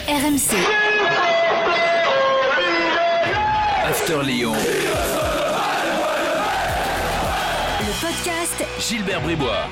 RMC. After Lyon. Le podcast Gilbert Bribois.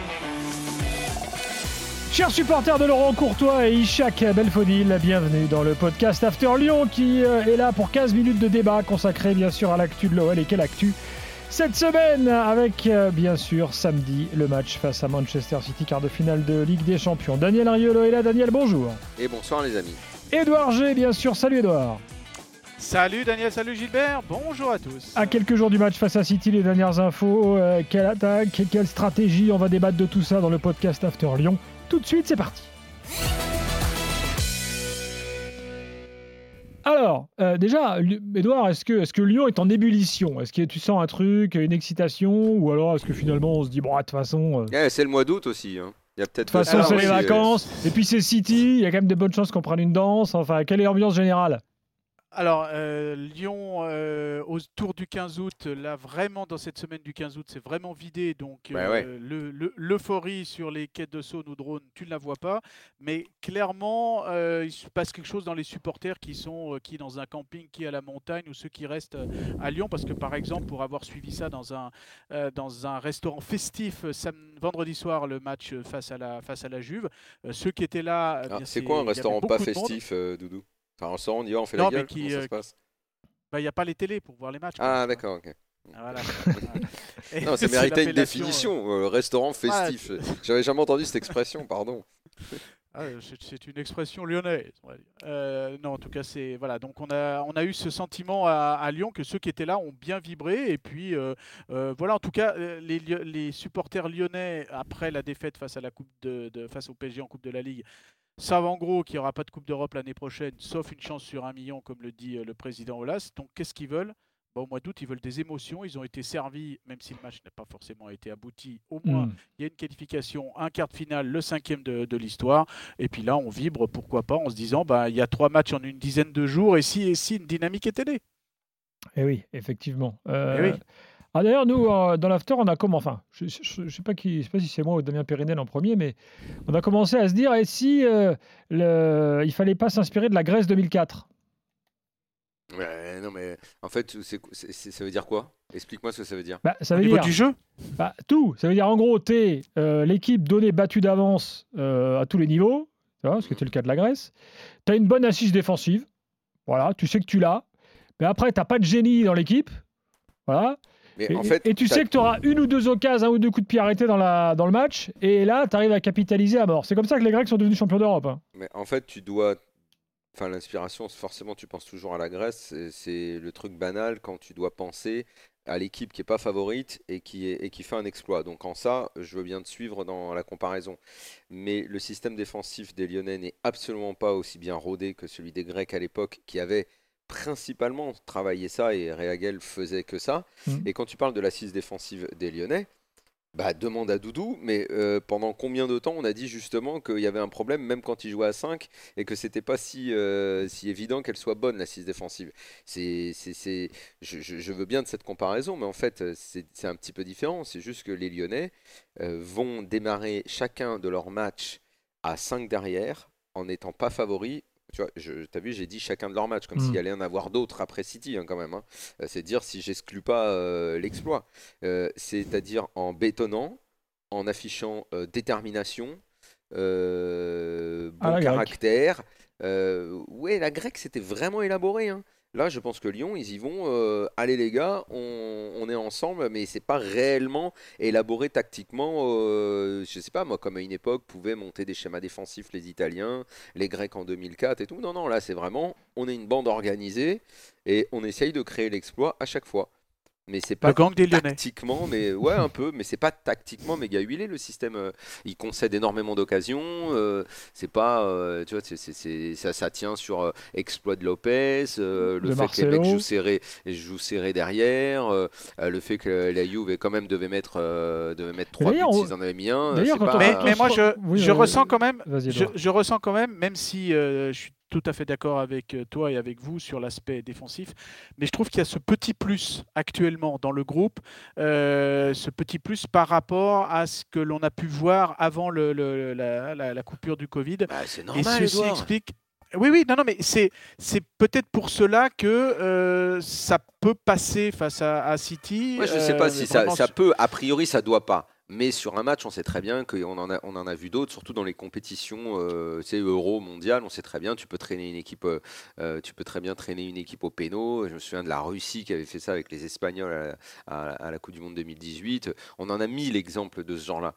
Chers supporters de Laurent Courtois et Ishak Belfodil, bienvenue dans le podcast After Lyon qui est là pour 15 minutes de débat consacré bien sûr à l'actu de l'OL. Et quelle actu cette semaine avec bien sûr samedi le match face à Manchester City, quart de finale de Ligue des Champions. Daniel Riolo est là. Daniel, bonjour. Et bonsoir les amis. Édouard G, bien sûr. Salut Édouard. Salut Daniel, salut Gilbert, bonjour à tous. À quelques jours du match face à City, les dernières infos, quelle attaque, quelle stratégie, on va débattre de tout ça dans le podcast After Lyon. Tout de suite, c'est parti. Alors, déjà, Édouard, est-ce que Lyon est en ébullition ? Est-ce que tu sens un truc, une excitation ? Ou alors est-ce que finalement on se dit, bon, de toute façon... C'est le mois d'août aussi. Hein. Il y a peut-être de toute façon, c'est les vacances. Et puis c'est City, il y a quand même de bonnes chances qu'on prenne une danse. Enfin, quelle est l'ambiance générale ? Alors, Lyon, autour du 15 août, là vraiment dans cette semaine du 15 août, c'est vraiment vidé. Donc l'euphorie sur les quais de Saône ou de Rhône, tu ne la vois pas. Mais clairement, il se passe quelque chose dans les supporters qui sont dans un camping, qui est à la montagne, ou ceux qui restent à Lyon. Parce que par exemple, pour avoir suivi ça dans un restaurant festif vendredi soir, le match face à la Juve, ceux qui étaient là... c'est quoi un restaurant pas festif, Doudou ? Enfin, on sort, on y va, on fait la gueule, comment ça se passe ? Il n'y a pas les télés pour voir les matchs. Ah, d'accord, ok. Voilà. Non, ça méritait une définition, restaurant festif. J'avais jamais entendu cette expression, pardon. C'est une expression lyonnaise, on va dire. Non, en tout cas, c'est voilà. Donc on a eu ce sentiment à Lyon que ceux qui étaient là ont bien vibré. Et puis voilà, en tout cas, les supporters lyonnais après la défaite face à la face au PSG en Coupe de la Ligue savent en gros qu'il n'y aura pas de Coupe d'Europe l'année prochaine, sauf une chance sur 1 million, comme le dit le président Aulas. Donc qu'est-ce qu'ils veulent ? Au mois d'août, ils veulent des émotions. Ils ont été servis, même si le match n'a pas forcément été abouti. Au moins, il y a une qualification, un quart de finale, le 5e de l'histoire. Et puis là, on vibre, pourquoi pas, en se disant, il y a 3 matchs en une dizaine de jours. Et si une dynamique était née. Eh oui, effectivement. Oui. Ah, d'ailleurs, nous, dans l'after, on a je ne sais pas si c'est moi ou Damien Périnel en premier, mais on a commencé à se dire, et si il ne fallait pas s'inspirer de la Grèce 2004 ? Ouais, non, mais en fait, ça veut dire quoi ? Explique-moi ce que ça veut dire. Ça veut au niveau dire du jeu ? Tout. Ça veut dire, en gros, t'es l'équipe donnée battue d'avance à tous les niveaux, ce qui était le cas de la Grèce. Tu as une bonne assise défensive. Voilà, tu sais que tu l'as. Mais après, tu n'as pas de génie dans l'équipe. Voilà. Et tu sais que tu auras une ou deux occasions, un ou deux coups de pied arrêtés dans le match. Et là, tu arrives à capitaliser à mort. C'est comme ça que les Grecs sont devenus champions d'Europe. Hein. Mais en fait, tu dois... Enfin, l'inspiration, forcément, tu penses toujours à la Grèce. C'est le truc banal quand tu dois penser à l'équipe qui n'est pas favorite et qui fait un exploit. Donc en ça, je veux bien te suivre dans la comparaison. Mais le système défensif des Lyonnais n'est absolument pas aussi bien rodé que celui des Grecs à l'époque, qui avaient principalement travaillé ça, et Réaguel faisait que ça. Et quand tu parles de l'assise défensive des Lyonnais, demande à Doudou, mais pendant combien de temps on a dit justement qu'il y avait un problème, même quand il jouait à 5, et que c'était pas si évident qu'elle soit bonne, l'assise défensive. Je veux bien de cette comparaison, mais en fait, c'est un petit peu différent. C'est juste que les Lyonnais vont démarrer chacun de leurs matchs à 5 derrière, en n'étant pas favoris. Tu vois, t'as vu, j'ai dit chacun de leurs matchs, comme s'il allait en avoir d'autres après City, quand même. Hein. C'est dire si j'exclus pas l'exploit. C'est-à-dire en bétonnant, en affichant détermination, bon caractère. La grecque, c'était vraiment élaboré. Hein. Là, je pense que Lyon, ils y vont. Allez les gars, on est ensemble, mais c'est pas réellement élaboré tactiquement. Je sais pas, moi, comme à une époque, pouvaient monter des schémas défensifs les Italiens, les Grecs en 2004 et tout. Non, là, c'est vraiment, on est une bande organisée et on essaye de créer l'exploit à chaque fois. Mais c'est pas tactiquement, mais ouais, un peu, mais c'est pas tactiquement méga huilé le système. Il concède énormément d'occasions. C'est pas, tu vois, ça tient sur exploit de Lopez, le fait que les mecs jouent serré derrière, le fait que la Juve quand même devait mettre 3 buts s'ils en avaient mis un. Mais moi, je ressens quand même, je ressens quand même, même si je suis tout à fait d'accord avec toi et avec vous sur l'aspect défensif, mais je trouve qu'il y a ce petit plus actuellement dans le groupe, ce petit plus par rapport à ce que l'on a pu voir avant la coupure du Covid. C'est normal, et ceci explique Oui, non, mais c'est peut-être pour cela que ça peut passer face à City. Moi, je ne sais pas si vraiment ça peut. A priori, ça doit pas. Mais sur un match, on sait très bien qu'on on en a vu d'autres, surtout dans les compétitions, tu sais, Euro, Mondial. On sait très bien, tu peux traîner une équipe, tu peux très bien traîner une équipe au péno. Je me souviens de la Russie qui avait fait ça avec les Espagnols à la Coupe du Monde 2018. On en a mis l'exemple de ce genre-là.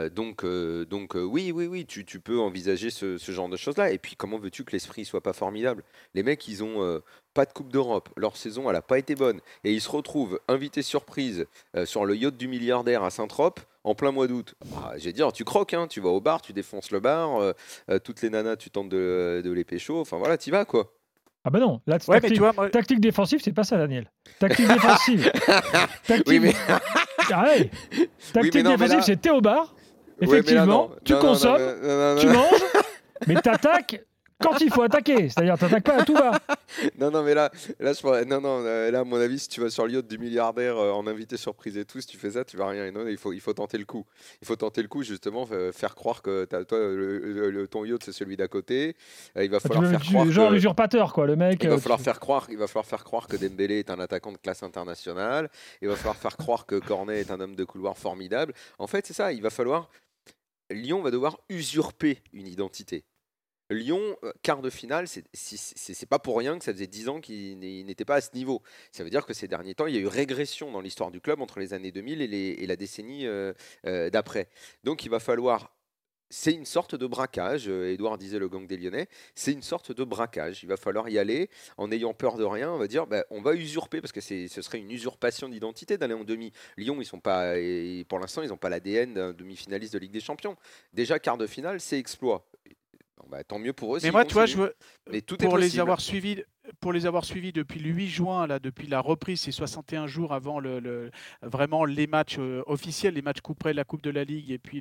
Oui, tu peux envisager ce genre de choses-là. Et puis, comment veux-tu que l'esprit soit pas formidable? Les mecs, ils ont pas de Coupe d'Europe. Leur saison, elle n'a pas été bonne. Et ils se retrouvent invités surprise sur le yacht du milliardaire à Saint-Trope en plein mois d'août. Bah, je vais dire, tu croques, hein, tu vas au bar, tu défonces le bar, toutes les nanas, tu tentes de les pécho. Enfin voilà, t'y vas quoi. Ah bah non, là, Ouais, mais tu vois, moi, tactique défensive, c'est pas ça, Daniel. Tactique défensive. Oui, mais, Ah ouais. oui, Tactique mais non, mais défensive, là, c'est t'es au bar, ouais, mais là, effectivement, non. tu Non, non, non, consommes, non, tu non, manges, mais t'attaques quand il faut attaquer. C'est-à-dire, t'attaques pas à tout va. non, mais là, là, à mon avis, si tu vas sur le yacht du milliardaire en invité surprise et tout, si tu fais ça, tu vas rien. Et non, il faut tenter le coup. Il faut tenter le coup, justement, faire croire que toi, ton yacht, c'est celui d'à côté. Il va falloir faire croire Genre que. l'usurpateur, quoi, le mec. Il va falloir faire croire que Dembélé est un attaquant de classe internationale. Il va falloir faire croire que Cornet est un homme de couloir formidable. En fait, c'est ça. Lyon va devoir usurper une identité. Lyon, quart de finale, c'est pas pour rien que ça faisait 10 ans qu'il n'était pas à ce niveau. Ça veut dire que ces derniers temps, il y a eu régression dans l'histoire du club entre les années 2000 et la décennie d'après. Donc il va falloir. C'est une sorte de braquage, Édouard disait le gang des Lyonnais, c'est une sorte de braquage. Il va falloir y aller en n'ayant peur de rien. On va dire, on va usurper, parce que ce serait une usurpation d'identité d'aller en demi. Lyon, ils sont pas, et pour l'instant, ils n'ont pas l'ADN d'un demi-finaliste de Ligue des Champions. Déjà, quart de finale, c'est exploit. Bon, tant mieux pour eux. mais moi, tu vois, Mais tout est pour les possible. avoir suivis depuis le 8 juin, là, depuis la reprise, c'est 61 jours avant vraiment les matchs officiels, les matchs couperets, la Coupe de la Ligue et puis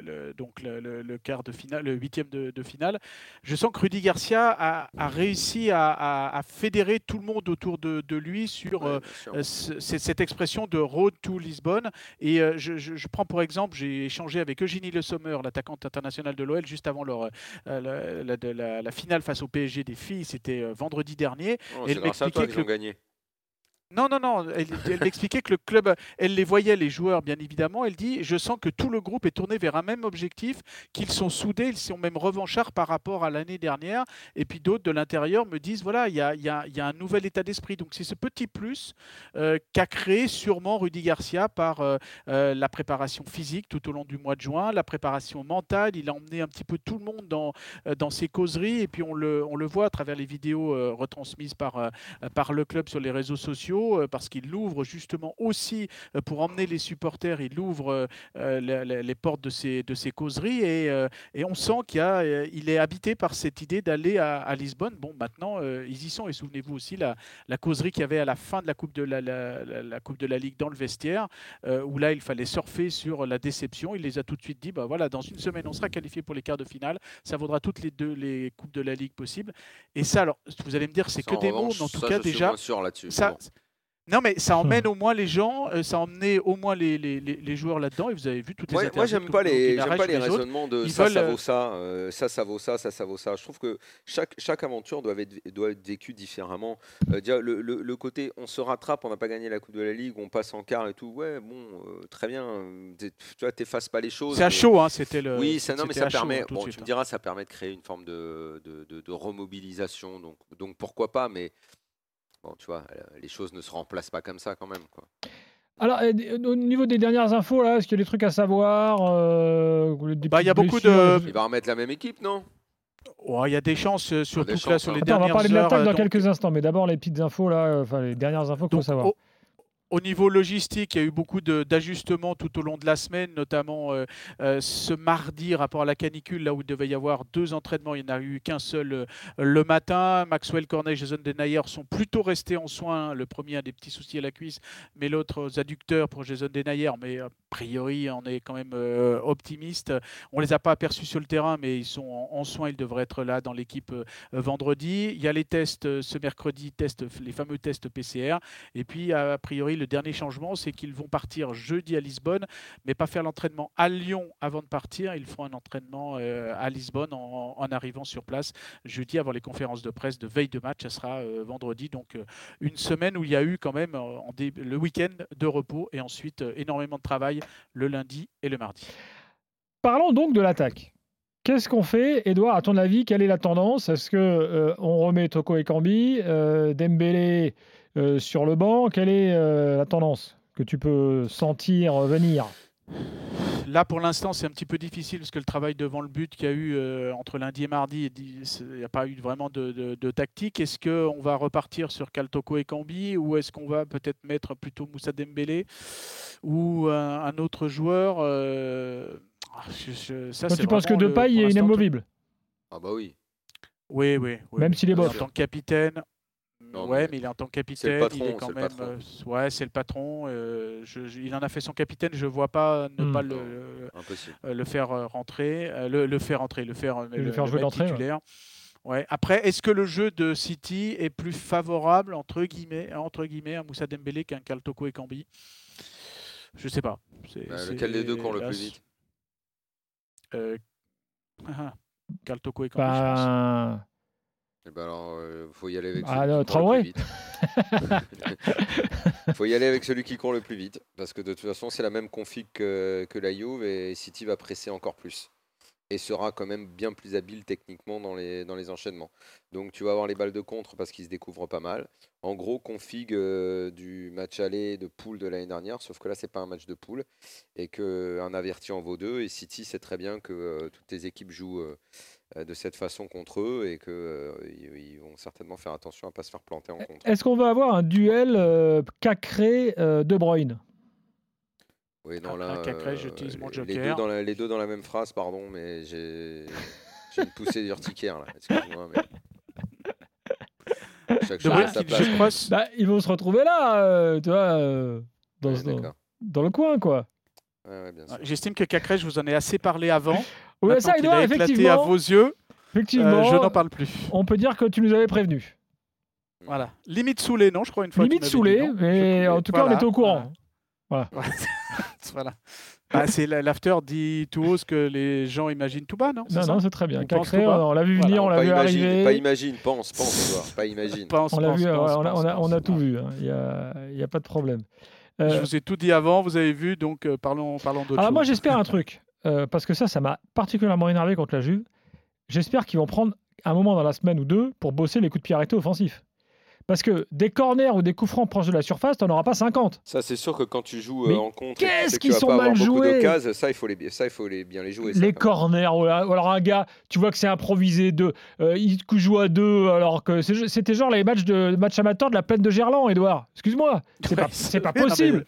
le quart de finale, le huitième de finale. Je sens que Rudy Garcia a réussi à fédérer tout le monde autour de lui sur Ouais, bien sûr. cette expression de Road to Lisbonne. Et je prends pour exemple, j'ai échangé avec Eugénie Le Sommer, l'attaquante internationale de l'OL, juste avant la finale face au PSG des filles, c'était vendredi dernier. Oh, Et c'est elle grâce à toi m'expliquait qu'ils que ont gagné. non, elle m'expliquait que le club, elle les voyait, les joueurs, bien évidemment. Elle dit, je sens que tout le groupe est tourné vers un même objectif, qu'ils sont soudés, ils sont même revanchards par rapport à l'année dernière. Et puis d'autres de l'intérieur me disent, voilà, il y a un nouvel état d'esprit. Donc c'est ce petit plus qu'a créé sûrement Rudy Garcia par la préparation physique tout au long du mois de juin, la préparation mentale. Il a emmené un petit peu tout le monde dans ses causeries. Et puis on le voit à travers les vidéos retransmises par le club sur les réseaux sociaux, parce qu'il l'ouvre justement aussi pour emmener les supporters, il ouvre les portes de ces causeries et on sent il est habité par cette idée d'aller à Lisbonne. Bon, maintenant, ils y sont et souvenez-vous aussi la causerie qu'il y avait à la fin de la Coupe de la Coupe de la Ligue dans le vestiaire, où là, il fallait surfer sur la déception. Il les a tout de suite dit, bah voilà, dans une semaine, on sera qualifié pour les quarts de finale. Ça vaudra toutes les Coupes de la Ligue possibles. Et ça, alors, vous allez me dire, c'est Ça, que des mots, revanche, mais en tout ça, cas, je suis déjà, moins sûr là-dessus. ça, Bon. non, mais ça emmène au moins les gens, ça a emmené au moins les joueurs là-dedans. Et vous avez vu toutes les interviews. Moi, j'aime pas les raisonnements de Ils ça veulent, vaut ça, ça vaut ça, ça vaut ça. Je trouve que chaque aventure doit être vécue différemment. Déjà, le côté on se rattrape, on n'a pas gagné la Coupe de la Ligue, on passe en quart et tout. Ouais, bon, très bien. Tu vois, t'effaces pas les choses. c'est à mais- chaud, hein, c'était le. Oui, non, mais c'était ça à chaud, permet. hein, tout de Bon, suite, tu me hein. diras, ça permet de créer une forme de remobilisation. Donc pourquoi pas, mais bon, tu vois, les choses ne se remplacent pas comme ça quand même, quoi. Alors, au niveau des dernières infos, là, est-ce qu'il y a des trucs à savoir des Bah, il y a petites beaucoup blessures, de- Il va remettre la même équipe, non? Oh, il y a des chances, surtout des que là, chances, sur hein. les Attends, on va dernières parler de heures. l'attaque dans Donc, quelques instants, mais d'abord les petites infos, là, enfin les dernières infos qu'il faut donc, savoir. au niveau logistique, il y a eu beaucoup d'ajustements tout au long de la semaine, notamment ce mardi, rapport à la canicule, là où il devait y avoir 2 entraînements, il n'y en a eu qu'un seul le matin. Maxwell Cornet et Jason Denayer sont plutôt restés en soins. Le premier a des petits soucis à la cuisse, mais l'autre aux adducteurs pour Jason Denayer, mais priori, on est quand même optimiste. On les a pas aperçus sur le terrain, mais ils sont en soins. Ils devraient être là dans l'équipe vendredi. Il y a les tests ce mercredi, les fameux tests PCR. Et puis, a priori, le dernier changement, c'est qu'ils vont partir jeudi à Lisbonne, mais pas faire l'entraînement à Lyon avant de partir. Ils feront un entraînement à Lisbonne en arrivant sur place jeudi avant les conférences de presse de veille de match. Ça sera vendredi. Donc, une semaine où il y a eu quand même le week-end de repos et ensuite énormément de travail le lundi et le mardi. Parlons donc de l'attaque. Qu'est-ce qu'on fait, Edouard? À ton avis, quelle est la tendance? Est-ce que on remet Toko Ekambi, Dembélé sur le banc? Quelle est la tendance que tu peux sentir venir? Là, pour l'instant, c'est un petit peu difficile parce que le travail devant le but qu'il y a eu entre lundi et mardi, il n'y a pas eu vraiment de tactique. Est-ce qu'on va repartir sur Toko Ekambi ou est-ce qu'on va peut-être mettre plutôt Moussa Dembélé ou un autre joueur tu penses que Depay est inamovible? Ah bah oui. Oui. Même s'il est bof. En tant que capitaine. Non, mais il est en tant que capitaine, patron, il est quand même. C'est le patron. Il en a fait son capitaine. Je vois pas ne pas le faire rentrer, le faire jouer d'entrée. Titulaire. Ouais. Après, est-ce que le jeu de City est plus favorable entre guillemets à Moussa Dembélé qu'un Toko Ekambi? Je sais pas. Lequel des deux court le plus vite? Toko Ekambi, je pense. Eh ben alors, faut y aller avec Traoré. Faut y aller avec celui qui court le plus vite, parce que de toute façon, c'est la même config que la Juve et City va presser encore plus et sera quand même bien plus habile techniquement dans les enchaînements. Donc tu vas avoir les balles de contre parce qu'ils se découvrent pas mal. En gros, config du match aller de poule de l'année dernière, sauf que là, c'est pas un match de poule et qu'un averti en vaut deux. Et City sait très bien que toutes les équipes jouent de cette façon contre eux et qu'ils vont certainement faire attention à ne pas se faire planter en contre. Est-ce qu'on va avoir un duel Cacré-De Bruyne? Oui, non, là, Cacré, j'utilise mon joker. Les deux dans la même phrase, pardon, mais j'ai une poussée d'urticaire là. Excuse-moi, mais chaque chose à sa place. Ils vont se retrouver là, tu vois, dans le coin, quoi. Ouais, bien sûr. J'estime que Cacré, je vous en ai assez parlé avant. Oui, ça, il a éclaté à vos yeux. Effectivement, je n'en parle plus. On peut dire que tu nous avais prévenu. Voilà. Limite saoulé, non, je crois, une fois. Limite saoulé, mais en tout cas, on était au courant. Voilà. C'est l'after dit tout haut ce que les gens imaginent tout bas, non? Non, c'est très bien. Cacré, on l'a vu venir, on l'a vu arriver. Pas imagine, pense, Edouard. Pas imagine. On a tout vu. Il n'y a pas de problème. Je vous ai tout dit avant, vous avez vu, donc parlons d'autre chose. Alors moi, j'espère un truc. Parce que ça m'a particulièrement énervé contre la Juve. J'espère qu'ils vont prendre un moment dans la semaine ou deux pour bosser les coups de pied arrêtés offensifs. Parce que des corners ou des coups francs proches de la surface, tu n'en auras pas 50. Ça, c'est sûr que quand tu joues en contre, qu'est-ce qu'ils sont mal joués? Ça, il faut bien les jouer. Les corners, alors un gars, tu vois que c'est improvisé, il joue à deux, alors que c'était genre les matchs amateurs de la plaine de Gerland, Edouard. Excuse-moi, c'est pas possible.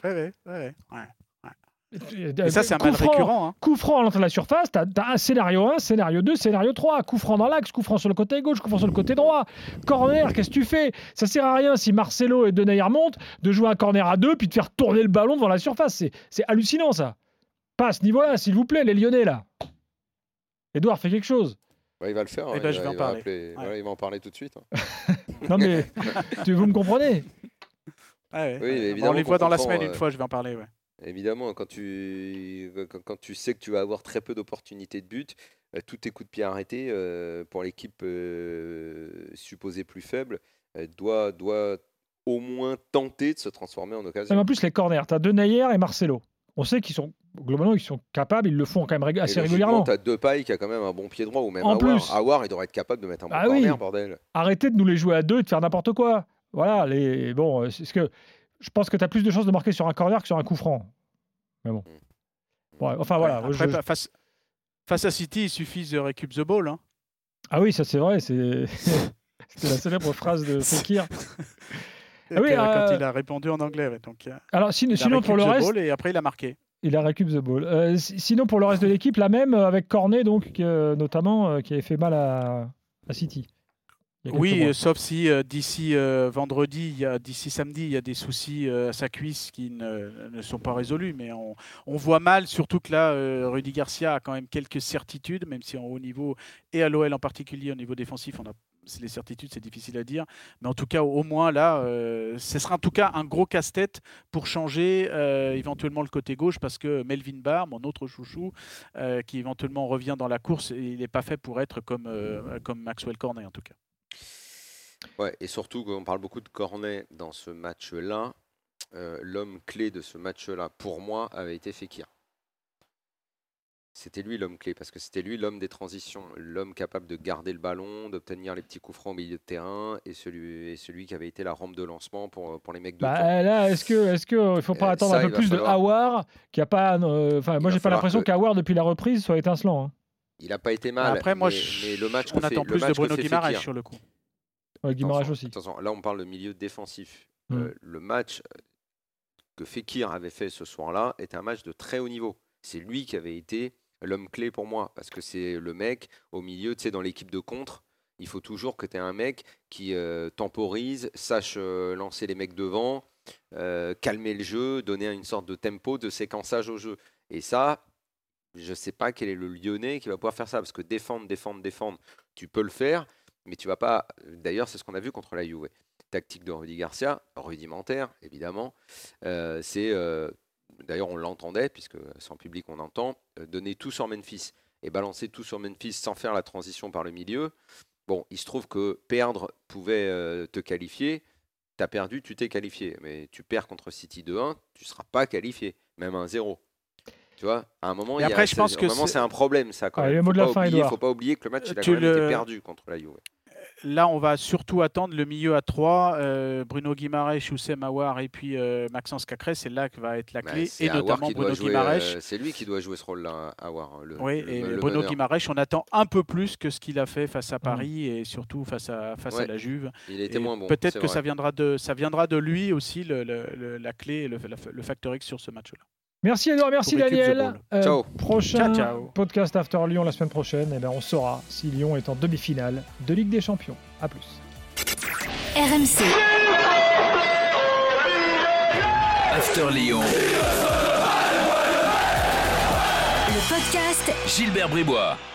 Et ça, c'est un mal récurrent. Coup franc à l'entrée de la surface, tu as un scénario 1, scénario 2, scénario 3. Coup franc dans l'axe, coup franc sur le côté gauche, coup franc sur le côté droit. Corner, qu'est-ce que tu fais? Ça sert à rien si Marcelo et Denayer remontent de jouer un corner à deux puis de faire tourner le ballon devant la surface. C'est hallucinant, ça. Pas à ce niveau-là, s'il vous plaît, les Lyonnais, là. Edouard, fais quelque chose. Ouais, il va le faire. Je vais en parler. Il va en parler tout de suite. Non, mais vous me comprenez? Oui, évidemment. On les voit dans la semaine une fois, je vais en parler. Ouais. Évidemment, quand tu sais que tu vas avoir très peu d'opportunités de but, tous tes coups de pied arrêtés pour l'équipe supposée plus faible doit au moins tenter de se transformer en occasion. Mais en plus, les corners, tu as Denayer et Marcelo. On sait qu'ils sont capables, ils le font quand même assez régulièrement. Tu as Depay qui a quand même un bon pied droit, ou même Awar, il devrait être capable de mettre un bon corner, bordel. Arrêtez de nous les jouer à deux et de faire n'importe quoi. Voilà, je pense que tu as plus de chances de marquer sur un corner que sur un coup franc. Mais bon. Voilà. Après, face à City, il suffit de récup the ball. Hein. Ah oui, ça c'est vrai. C'était la célèbre phrase de Fekir. Quand il a répondu en anglais. Ouais, donc, alors, sinon pour le reste. Et après, il a marqué. Il a récup the ball. Sinon, pour le reste de l'équipe, la même avec Cornet, donc, notamment, qui avait fait mal à City. il y a quelques mois. Sauf si d'ici samedi, il y a des soucis à sa cuisse qui ne sont pas résolus. Mais on voit mal, surtout que là, Rudy Garcia a quand même quelques certitudes, même si en haut niveau, et à l'OL en particulier, au niveau défensif, les certitudes, c'est difficile à dire. Mais en tout cas, au moins là, ce sera en tout cas un gros casse-tête pour changer éventuellement le côté gauche, parce que Melvin Barr, mon autre chouchou, qui éventuellement revient dans la course, il n'est pas fait pour être comme Maxwell Cornet en tout cas. Ouais, et surtout qu'on parle beaucoup de Cornet dans ce match-là. L'homme clé de ce match-là, pour moi, avait été Fekir. C'était lui l'homme clé, parce que c'était lui l'homme des transitions, l'homme capable de garder le ballon, d'obtenir les petits coups francs au milieu de terrain, et celui qui avait été la rampe de lancement pour les mecs de camp. Là, est-ce que il faut pas attendre un peu plus de Aouar, qui a pas, moi j'ai pas l'impression qu'Aouar depuis la reprise soit étincelant. Hein. Il n'a pas été mal. Après, mais le match on attend plus de Bruno Guimaraes sur le coup. Guimaraes aussi. Attention, là on parle de milieu défensif. Le match que Fekir avait fait ce soir-là était un match de très haut niveau. C'est lui qui avait été l'homme clé pour moi, parce que c'est le mec au milieu, tu sais, dans l'équipe de contre, il faut toujours que tu aies un mec qui temporise, sache lancer les mecs devant, calmer le jeu, donner une sorte de tempo, de séquençage au jeu. Et ça, je ne sais pas quel est le Lyonnais qui va pouvoir faire ça, parce que défendre, tu peux le faire, mais tu vas pas. D'ailleurs, c'est ce qu'on a vu contre la Juve. Tactique de Rudy Garcia, rudimentaire, évidemment. D'ailleurs, on l'entendait, puisque sans public, on entend, donner tout sur Memphis et balancer tout sur Memphis sans faire la transition par le milieu. Bon, il se trouve que perdre pouvait te qualifier. Tu as perdu, tu t'es qualifié. Mais tu perds contre City 2-1, tu ne seras pas qualifié, même 1-0. Tu vois, à un moment, c'est un problème, ça. Il ne faut pas oublier que le match, il a quand même été perdu contre la Juve. Là, on va surtout attendre le milieu à 3, Bruno Guimaraes, Oussem Aouar et puis Maxence Cacré. C'est là que va être la clé, et notamment Bruno Guimaraes. C'est lui qui doit jouer ce rôle-là, Aouar. Bruno Guimaraes, on attend un peu plus que ce qu'il a fait face à Paris et surtout face à la Juve. Il était moins bon. Peut-être que ça viendra de lui aussi, la clé et le facteur X sur ce match-là. Merci Edouard, merci Daniel. Ciao. Prochain podcast After Lyon la semaine prochaine, on saura si Lyon est en demi-finale de Ligue des Champions. A plus. RMC. After Lyon. Le podcast Gilbert Bribois.